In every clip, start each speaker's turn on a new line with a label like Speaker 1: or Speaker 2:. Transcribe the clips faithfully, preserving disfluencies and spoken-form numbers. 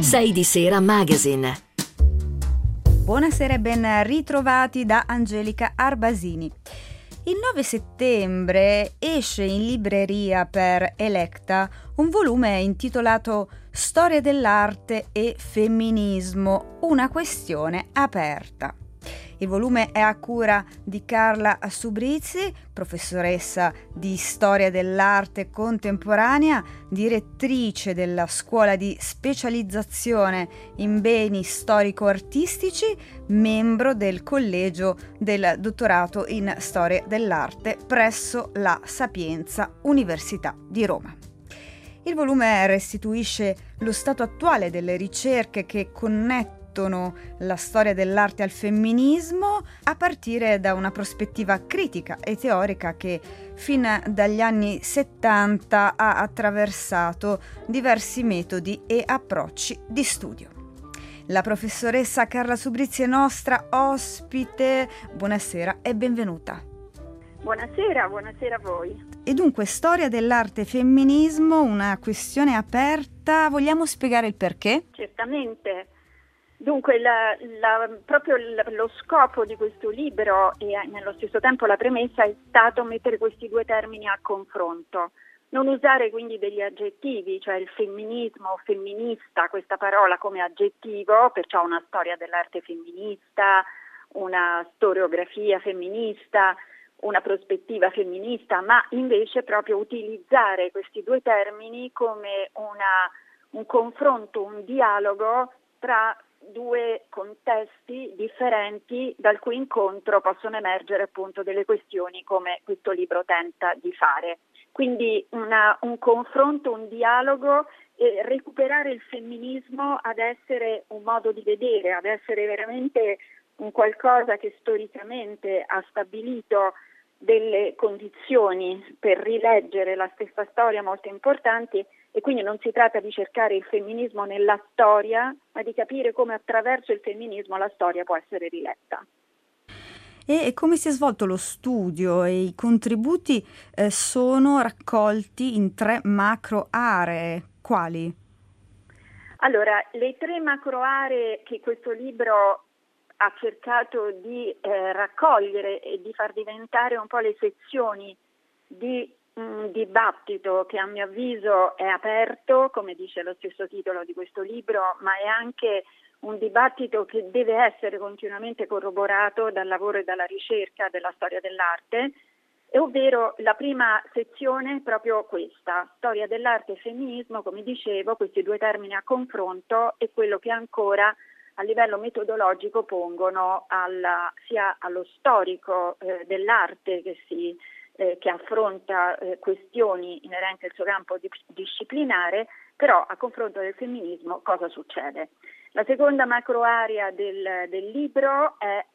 Speaker 1: sei di Sera Magazine.
Speaker 2: Buonasera e ben ritrovati da Angelica Arbasini. Il nove settembre esce in libreria per Electa un volume intitolato Storia dell'arte e femminismo, una questione aperta. Il volume è a cura di Carla Subrizzi, professoressa di storia dell'arte contemporanea, direttrice della scuola di specializzazione in beni storico-artistici, membro del collegio del dottorato in storia dell'arte presso la Sapienza Università di Roma. Il volume restituisce lo stato attuale delle ricerche che connettono la storia dell'arte al femminismo a partire da una prospettiva critica e teorica che fin dagli anni settanta ha attraversato diversi metodi e approcci di studio. La professoressa Carla Subrizzi è nostra ospite. Buonasera e benvenuta.
Speaker 3: Buonasera, buonasera a voi.
Speaker 2: E dunque, storia dell'arte e femminismo, una questione aperta. Vogliamo spiegare il perché?
Speaker 3: Certamente. Dunque, la, la, proprio la, lo scopo di questo libro e nello stesso tempo la premessa è stato mettere questi due termini a confronto. Non usare quindi degli aggettivi, cioè il femminismo o femminista, questa parola come aggettivo, perciò una storia dell'arte femminista, una storiografia femminista, una prospettiva femminista, ma invece proprio utilizzare questi due termini come una, un confronto, un dialogo tra due contesti differenti dal cui incontro possono emergere appunto delle questioni come questo libro tenta di fare. Quindi una, un confronto, un dialogo e recuperare il femminismo ad essere un modo di vedere, ad essere veramente un qualcosa che storicamente ha stabilito delle condizioni per rileggere la stessa storia molto importanti. E quindi non si tratta di cercare il femminismo nella storia, ma di capire come attraverso il femminismo la storia può essere riletta.
Speaker 2: E come si è svolto lo studio? E i contributi eh, sono raccolti in tre macro aree. Quali?
Speaker 3: Allora, le tre macro aree che questo libro ha cercato di eh, raccogliere e di far diventare un po' le sezioni di un dibattito che a mio avviso è aperto, come dice lo stesso titolo di questo libro, ma è anche un dibattito che deve essere continuamente corroborato dal lavoro e dalla ricerca della storia dell'arte, ovvero la prima sezione è proprio questa, storia dell'arte e femminismo, come dicevo, questi due termini a confronto e quello che ancora a livello metodologico pongono alla, sia allo storico eh, dell'arte che si Eh, che affronta eh, questioni inerenti al suo campo di, disciplinare, però a confronto del femminismo cosa succede? La seconda macro area del, del libro è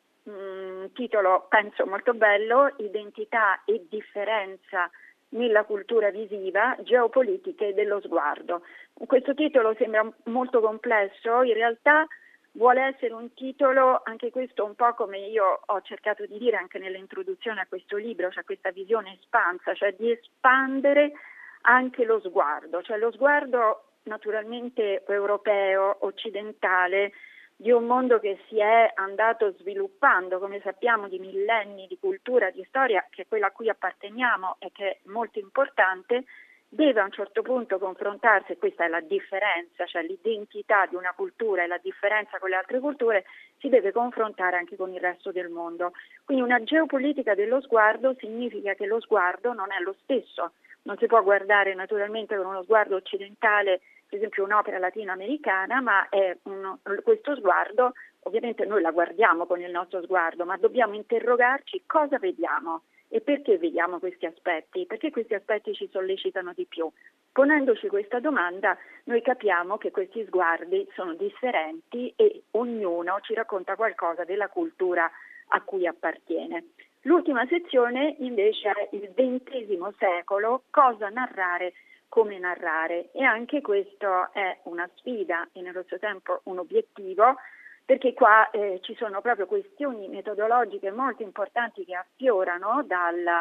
Speaker 3: un titolo, penso, molto bello, Identità e differenza nella cultura visiva, geopolitiche dello sguardo. Questo titolo sembra molto complesso, in realtà vuole essere un titolo, anche questo un po' come io ho cercato di dire anche nell'introduzione a questo libro, cioè questa visione espansa, cioè di espandere anche lo sguardo, cioè lo sguardo naturalmente europeo, occidentale, di un mondo che si è andato sviluppando, come sappiamo, di millenni di cultura, di storia, che è quella a cui apparteniamo e che è molto importante, deve a un certo punto confrontarsi, e questa è la differenza, cioè l'identità di una cultura e la differenza con le altre culture, si deve confrontare anche con il resto del mondo. Quindi una geopolitica dello sguardo significa che lo sguardo non è lo stesso, non si può guardare naturalmente con uno sguardo occidentale, per esempio un'opera latinoamericana, ma è uno, questo sguardo, ovviamente noi la guardiamo con il nostro sguardo, ma dobbiamo interrogarci cosa vediamo. E perché vediamo questi aspetti? Perché questi aspetti ci sollecitano di più? Ponendoci questa domanda, noi capiamo che questi sguardi sono differenti e ognuno ci racconta qualcosa della cultura a cui appartiene. L'ultima sezione invece è il ventesimo secolo, cosa narrare, come narrare. E anche questo è una sfida e nello stesso tempo un obiettivo, perché qua eh, ci sono proprio questioni metodologiche molto importanti che affiorano dal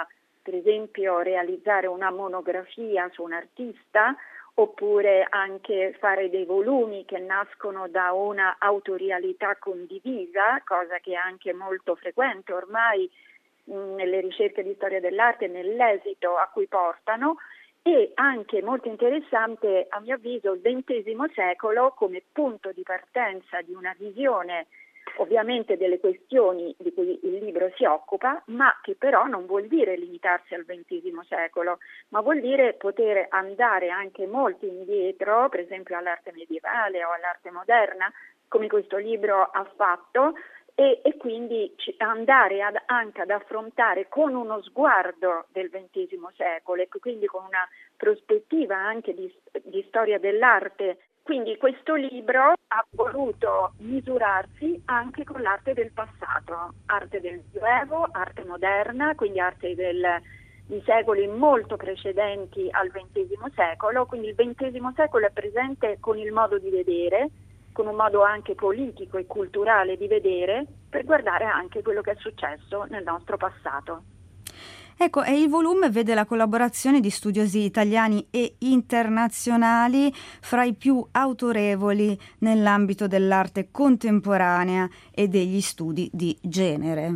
Speaker 3: per esempio realizzare una monografia su un artista, oppure anche fare dei volumi che nascono da una autorialità condivisa, cosa che è anche molto frequente ormai mh, nelle ricerche di storia dell'arte, nell'esito a cui portano, e anche molto interessante a mio avviso il ventesimo secolo come punto di partenza di una visione ovviamente delle questioni di cui il libro si occupa, ma che però non vuol dire limitarsi al ventesimo secolo, ma vuol dire poter andare anche molto indietro, per esempio all'arte medievale o all'arte moderna, come questo libro ha fatto, e, e quindi andare ad, anche ad affrontare con uno sguardo del ventesimo secolo e quindi con una prospettiva anche di, di storia dell'arte. Quindi questo libro ha voluto misurarsi anche con l'arte del passato, arte del Medioevo, arte moderna, quindi arte del, di secoli molto precedenti al ventesimo secolo, quindi il ventesimo secolo è presente con il modo di vedere, con un modo anche politico e culturale di vedere, per guardare anche quello che è successo nel nostro passato.
Speaker 2: Ecco, e il volume vede la collaborazione di studiosi italiani e internazionali fra i più autorevoli nell'ambito dell'arte contemporanea e degli studi di genere.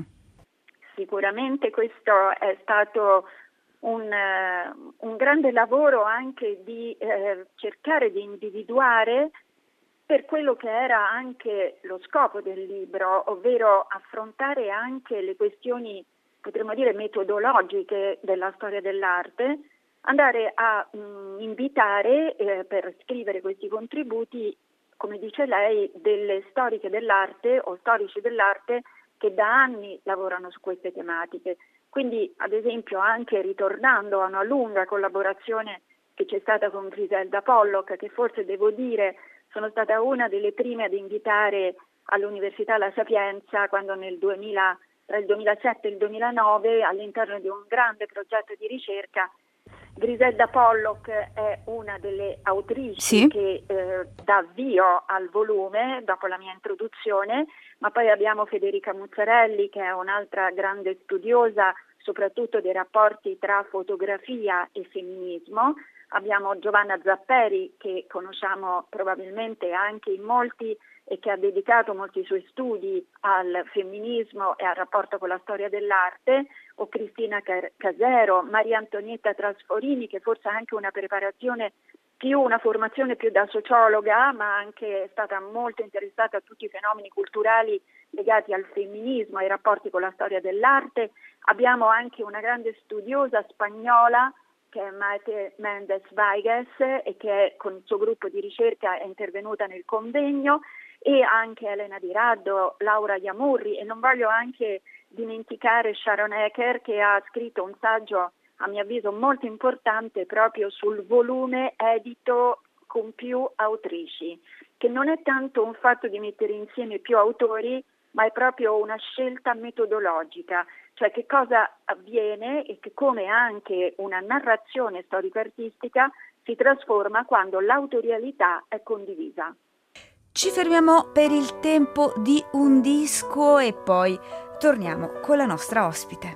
Speaker 3: Sicuramente questo è stato un, uh, un grande lavoro anche di eh, cercare di individuare per quello che era anche lo scopo del libro, ovvero affrontare anche le questioni, potremmo dire, metodologiche della storia dell'arte, andare a mh, invitare eh, per scrivere questi contributi, come dice lei, delle storiche dell'arte o storici dell'arte che da anni lavorano su queste tematiche. Quindi, ad esempio, anche ritornando a una lunga collaborazione che c'è stata con Griselda Pollock, che forse devo dire sono stata una delle prime ad invitare all'Università La Sapienza quando nel duemila tra il duemilasette e il duemilanove, all'interno di un grande progetto di ricerca, Griselda Pollock è una delle autrici
Speaker 2: sì.
Speaker 3: che eh, dà avvio al volume dopo la mia introduzione, ma poi abbiamo Federica Muzzarelli, che è un'altra grande studiosa soprattutto dei rapporti tra fotografia e femminismo. Abbiamo Giovanna Zapperi, che conosciamo probabilmente anche in molti e che ha dedicato molti suoi studi al femminismo e al rapporto con la storia dell'arte, o Cristina Casero, Maria Antonietta Trasforini, che forse ha anche una preparazione più, una formazione più da sociologa, ma anche è stata molto interessata a tutti i fenomeni culturali legati al femminismo e ai rapporti con la storia dell'arte. Abbiamo anche una grande studiosa spagnola, che è Maite Méndez Vaigas, e che con il suo gruppo di ricerca è intervenuta nel convegno, e anche Elena Di Raddo, Laura Iamurri, e non voglio anche dimenticare Sharon Ecker, che ha scritto un saggio a mio avviso molto importante proprio sul volume edito con più autrici, che non è tanto un fatto di mettere insieme più autori, ma è proprio una scelta metodologica, cioè che cosa avviene e che come anche una narrazione storico-artistica si trasforma quando l'autorialità è condivisa.
Speaker 2: Ci fermiamo per il tempo di un disco e poi torniamo con la nostra ospite.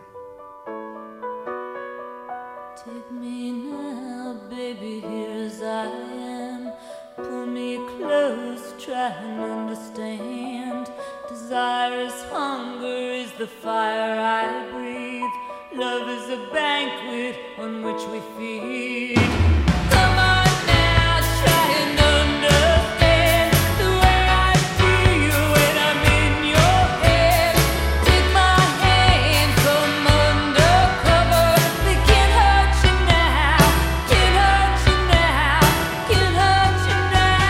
Speaker 4: Take me now, baby, here as I am. Pull me close, try and understand. Desire is hunger, is the fire I breathe. Love is a banquet on which we feed. Come on now, try and understand the way I feel when I'm in your head. Take my hand, come undercover. They can't hurt you now, can't hurt you now, can't hurt you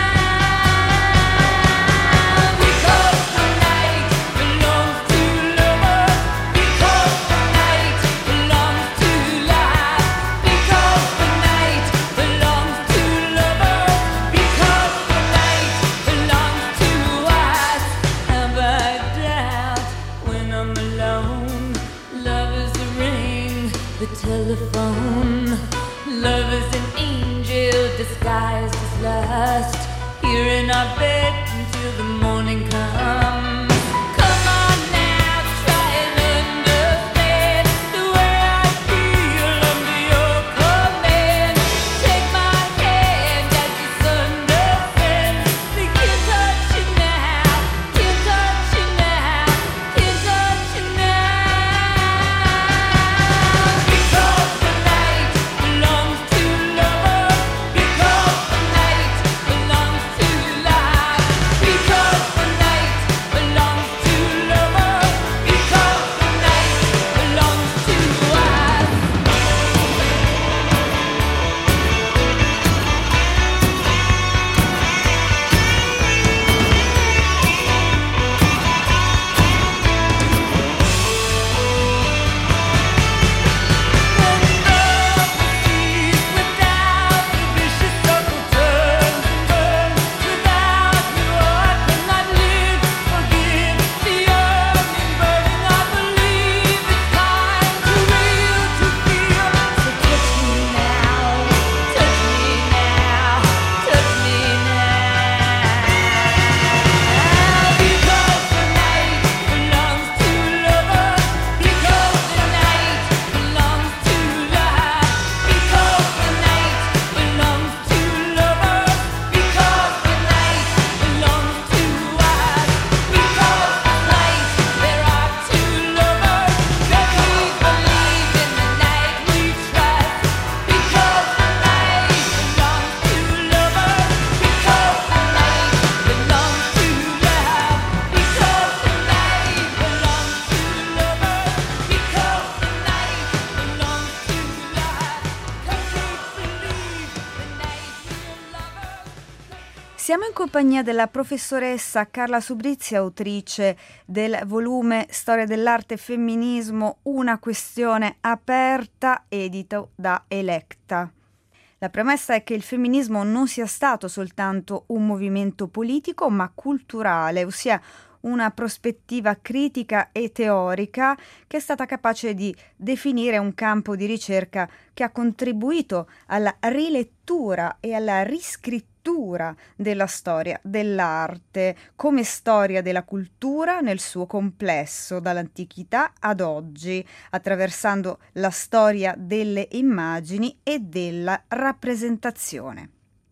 Speaker 4: now. Because the night belongs to lovers. Because the night belongs to life. Because the night belongs to lovers. Because the night belongs to us. Have I doubt when I'm alone? Love is the ring, the telephone. Love is an angel disguised as lust. Here in our bed until the morning comes. Come on now, try and understand the way I feel
Speaker 2: Siamo in compagnia della professoressa Carla Subrizzi, autrice del volume Storia dell'arte e femminismo, una questione aperta, edito da Electa. La premessa è che il femminismo non sia stato soltanto un movimento politico, ma culturale, ossia una prospettiva critica e teorica che è stata capace di definire un campo di ricerca che ha contribuito alla rilettura e alla riscrittura della storia dell'arte come storia della cultura nel suo complesso, dall'antichità ad oggi, attraversando la storia delle immagini e della rappresentazione.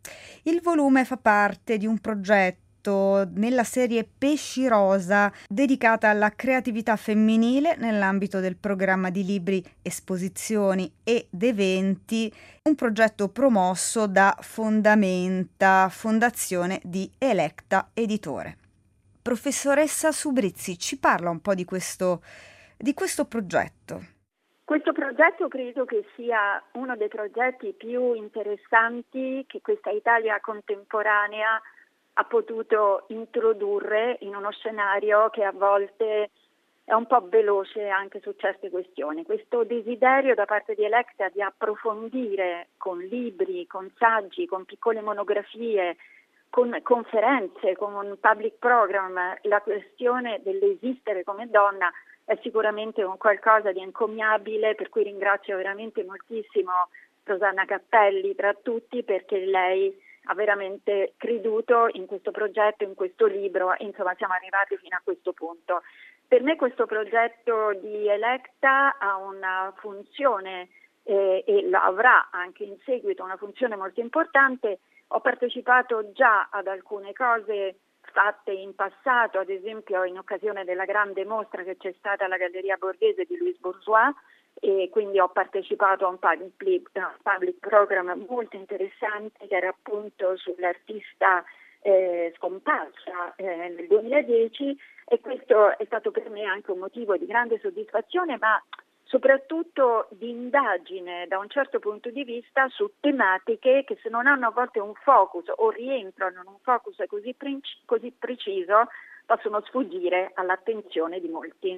Speaker 2: Il volume fa parte di un progetto nella serie Pesci Rosa dedicata alla creatività femminile nell'ambito del programma di libri, esposizioni ed eventi, un progetto promosso da Fondamenta, fondazione di Electa Editore. Professoressa Subrizzi, ci parla un po' di questo, di questo progetto.
Speaker 3: Questo progetto credo che sia uno dei progetti più interessanti che questa Italia contemporanea ha potuto introdurre in uno scenario che a volte è un po' veloce anche su certe questioni. Questo desiderio da parte di Electa di approfondire con libri, con saggi, con piccole monografie, con conferenze, con un public program, la questione dell'esistere come donna è sicuramente un qualcosa di encomiabile, per cui ringrazio veramente moltissimo Rosanna Cappelli tra tutti, perché lei ha veramente creduto in questo progetto, in questo libro, e insomma siamo arrivati fino a questo punto. Per me questo progetto di Electa ha una funzione eh, e lo avrà anche in seguito una funzione molto importante. Ho partecipato già ad alcune cose fatte in passato, ad esempio in occasione della grande mostra che c'è stata alla Galleria Borghese di Louis Bourgeois, e quindi ho partecipato a un public, un public program molto interessante che era appunto sull'artista eh, scomparsa eh, nel duemiladieci, e questo è stato per me anche un motivo di grande soddisfazione, ma soprattutto di indagine da un certo punto di vista su tematiche che, se non hanno a volte un focus o rientrano in un focus così, pre- così preciso, possono sfuggire all'attenzione di molti.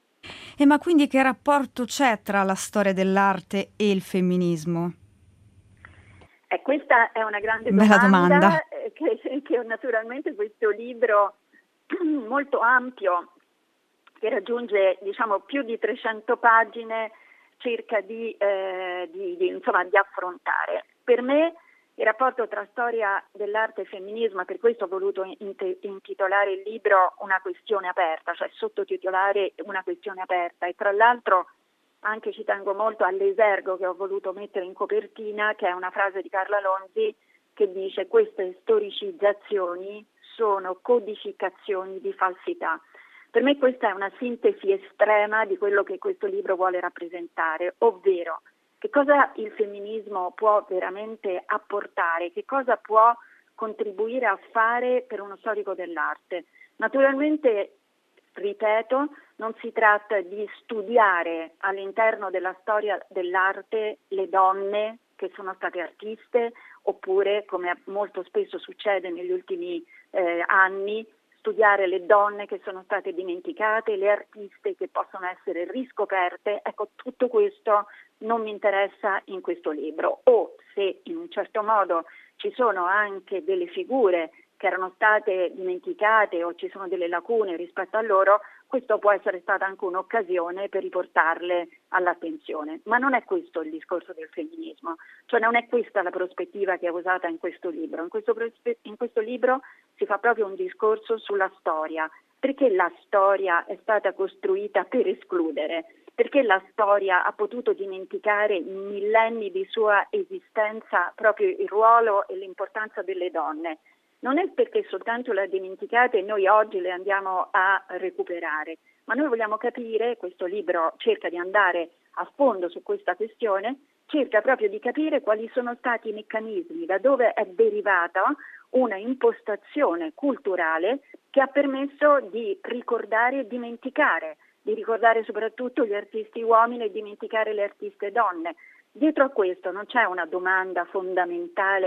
Speaker 2: E ma quindi che rapporto c'è tra la storia dell'arte e il femminismo?
Speaker 3: Eh, questa è una grande
Speaker 2: Bella
Speaker 3: domanda,
Speaker 2: domanda.
Speaker 3: Eh, che, che naturalmente questo libro molto ampio, che raggiunge diciamo più di trecento pagine, cerca di, eh, di, di, insomma, di affrontare. Per me il rapporto tra storia dell'arte e femminismo, per questo ho voluto intitolare il libro Una questione aperta, cioè sottotitolare Una questione aperta, e tra l'altro anche ci tengo molto all'esergo che ho voluto mettere in copertina, che è una frase di Carla Lonzi che dice: queste storicizzazioni sono codificazioni di falsità. Per me questa è una sintesi estrema di quello che questo libro vuole rappresentare, ovvero che cosa il femminismo può veramente apportare, che cosa può contribuire a fare per uno storico dell'arte. Naturalmente, ripeto, non si tratta di studiare all'interno della storia dell'arte le donne che sono state artiste, oppure, come molto spesso succede negli ultimi eh, anni, studiare le donne che sono state dimenticate, le artiste che possono essere riscoperte. Ecco, tutto questo non mi interessa in questo libro. O se in un certo modo ci sono anche delle figure che erano state dimenticate o ci sono delle lacune rispetto a loro, questo può essere stata anche un'occasione per riportarle all'attenzione. Ma non è questo il discorso del femminismo, cioè non è questa la prospettiva che è usata in questo libro. In questo, in questo libro si fa proprio un discorso sulla storia, perché la storia è stata costruita per escludere, perché la storia ha potuto dimenticare in millenni di sua esistenza proprio il ruolo e l'importanza delle donne. Non è perché soltanto le ha dimenticate e noi oggi le andiamo a recuperare, ma noi vogliamo capire, questo libro cerca di andare a fondo su questa questione, cerca proprio di capire quali sono stati i meccanismi, da dove è derivata una impostazione culturale che ha permesso di ricordare e dimenticare, di ricordare soprattutto gli artisti uomini e dimenticare le artiste donne. Dietro a questo non c'è una domanda fondamentale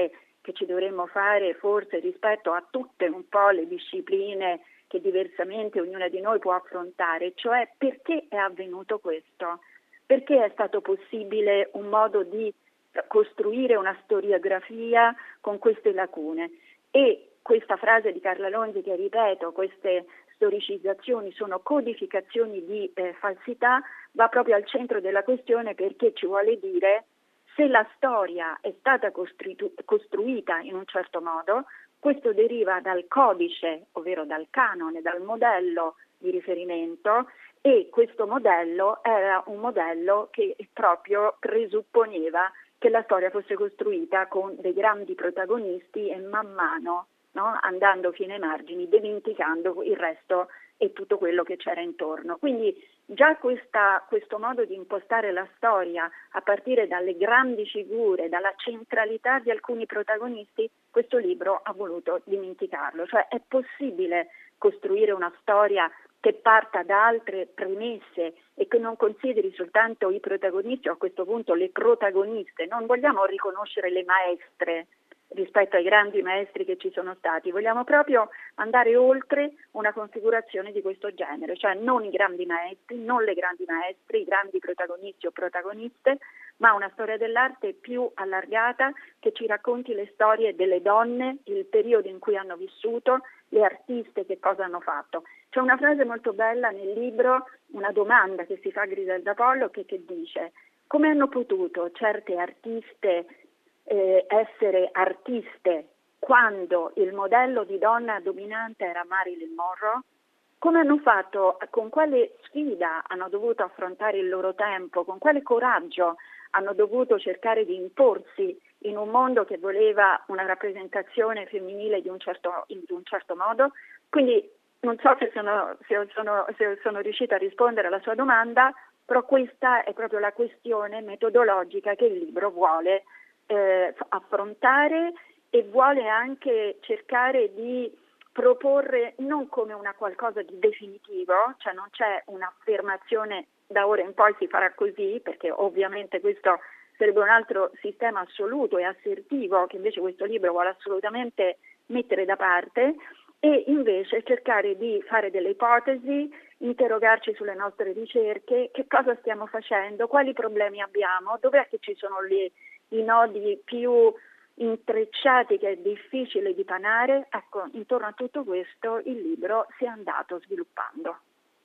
Speaker 3: che ci dovremmo fare forse rispetto a tutte un po' le discipline che diversamente ognuna di noi può affrontare, cioè perché è avvenuto questo? Perché è stato possibile un modo di costruire una storiografia con queste lacune? E questa frase di Carla Lonzi che ripeto, queste storicizzazioni sono codificazioni di eh, falsità, va proprio al centro della questione, perché ci vuole dire se la storia è stata costruitu- costruita in un certo modo, questo deriva dal codice, ovvero dal canone, dal modello di riferimento, e questo modello era un modello che proprio presupponeva che la storia fosse costruita con dei grandi protagonisti e man mano, no, andando fino ai margini, dimenticando il resto e tutto quello che c'era intorno. Quindi già questa, questo modo di impostare la storia a partire dalle grandi figure, dalla centralità di alcuni protagonisti, questo libro ha voluto dimenticarlo. Cioè è possibile costruire una storia che parta da altre premesse e che non consideri soltanto i protagonisti, o a questo punto le protagoniste. Non vogliamo riconoscere le maestre rispetto ai grandi maestri che ci sono stati, vogliamo proprio andare oltre una configurazione di questo genere, cioè non i grandi maestri, non le grandi maestre, i grandi protagonisti o protagoniste, ma una storia dell'arte più allargata che ci racconti le storie delle donne, il periodo in cui hanno vissuto, le artiste che cosa hanno fatto. C'è una frase molto bella nel libro, una domanda che si fa a Griselda Pollo che, che dice: come hanno potuto certe artiste Eh, essere artiste quando il modello di donna dominante era Marilyn Monroe? Come hanno fatto, con quale sfida hanno dovuto affrontare il loro tempo, con quale coraggio hanno dovuto cercare di imporsi in un mondo che voleva una rappresentazione femminile di un certo, di un certo modo? Quindi non so se sono, se, sono, se sono riuscita a rispondere alla sua domanda, però questa è proprio la questione metodologica che il libro vuole Eh, affrontare e vuole anche cercare di proporre non come una qualcosa di definitivo, cioè non c'è un'affermazione da ora in poi si farà così, perché ovviamente questo sarebbe un altro sistema assoluto e assertivo che invece questo libro vuole assolutamente mettere da parte, e invece cercare di fare delle ipotesi, interrogarci sulle nostre ricerche, che cosa stiamo facendo, quali problemi abbiamo, dov'è che ci sono le i nodi più intrecciati che è difficile dipanare. Ecco, intorno a tutto questo il libro si è andato sviluppando.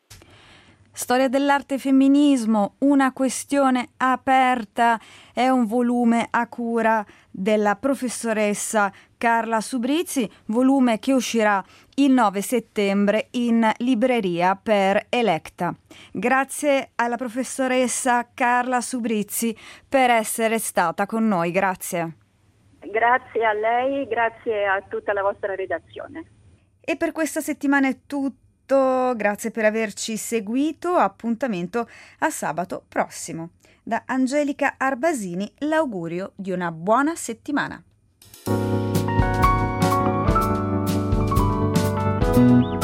Speaker 2: Storia dell'arte e femminismo, una questione aperta, è un volume a cura della professoressa Carla Subrizzi, volume che uscirà il nove settembre in libreria per Electa. Grazie alla professoressa Carla Subrizzi per essere stata con noi, grazie.
Speaker 3: Grazie a lei, grazie a tutta la vostra redazione.
Speaker 2: E per questa settimana è tutto, grazie per averci seguito, appuntamento a sabato prossimo. Da Angelica Arbasini l'augurio di una buona settimana.